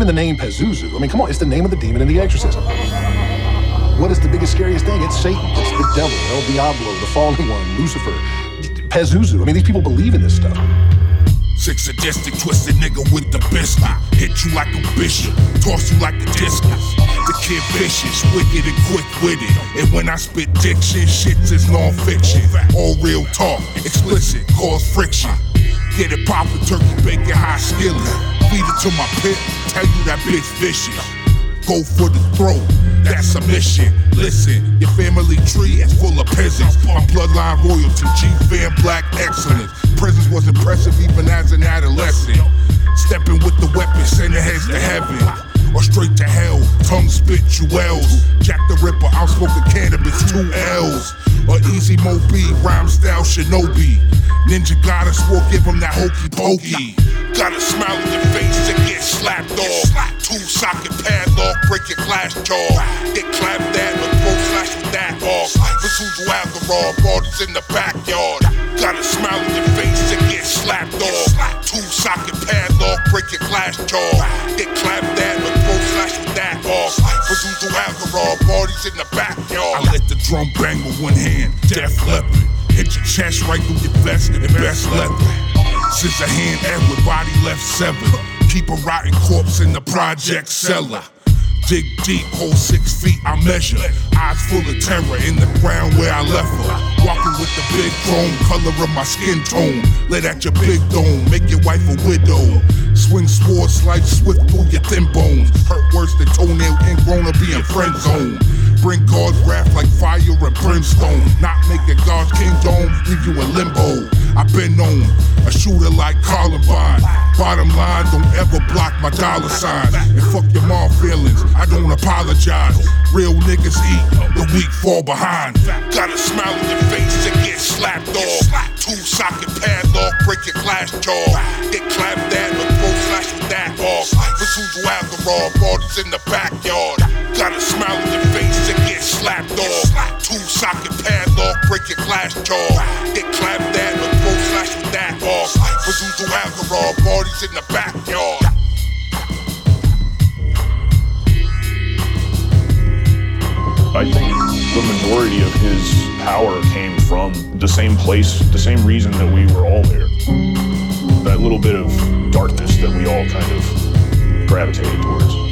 even the name Pazuzu, I mean, come on, it's the name of the demon in The Exorcism. What is the biggest, scariest thing? It's Satan, it's the devil, El Diablo, the fallen one, Lucifer, Pazuzu. I mean, these people believe in this stuff. Sick, sadistic, twisted nigga with the biscuit. Hit you like a bishop, toss you like a discus. The kid vicious, wicked and quick-witted. And when I spit diction, shit's is non-fiction. All real talk, explicit, cause friction. Get it poppin', turkey bacon, hot skillet. Feed it to my pit, tell you that bitch vicious. Go for the throat, that's a mission. Listen, your family tree is full of peasants. My bloodline royalty, G-Fam, black excellence. Prisons was impressive even as an adolescent. Stepping with the weapon, sending heads to heaven or straight to hell. Tongue spit jewels. Jack the Ripper, I'm smoking cannabis, 2 L's. Or Easy Mo B, rhyme style shinobi. Ninja goddess will give him that hokey pokey. Got a smile on your face and get slapped off. 2-socket padlock, break your glass jaw. Get clapped at or throw slash with that off. Pazuzu Algarov, parties in the backyard. Got a smile on your face and get slapped off. 2-socket padlock, break your glass jaw. Get clapped at or throw slash with that off. Pazuzu Algarov, parties in the backyard. I let the drum bang with one hand, Def Leppard. Hit your chest right through your vest and best leather. Scissor hand Edward, body left severed. Keep a rotten corpse in the project cellar. Dig deep, hold 6 feet, I measure. Eyes full of terror in the ground where I left her. Walking with the big chrome, color of my skin tone. Let at your big dome, make your wife a widow. Swing swords, slice swift through your thin bones. Hurt worse than toenail ingrown or being friend zone. Bring God's wrath like fire and brimstone. Not making God's kingdom, leave you in limbo. I've been known, a shooter like Columbine. Bottom line, don't ever block my dollar sign. And fuck your mom feelings, I don't apologize. Real niggas eat, the weak fall behind. Got a smile on your face and get slapped off. 2-socket padlock, break your glass jaw. Get clapped at or throw slash with that off. Pazuzu Algarov, parties in the backyard. Got a smile on your face and get slapped off. 2-socket padlock, break your glass jaw. Get clapped at or throw slash with that off. Pazuzu Algarov, parties in the backyard. I think the majority of his power came from the same place, the same reason that we were all there. That little bit of darkness that we all kind of gravitated towards.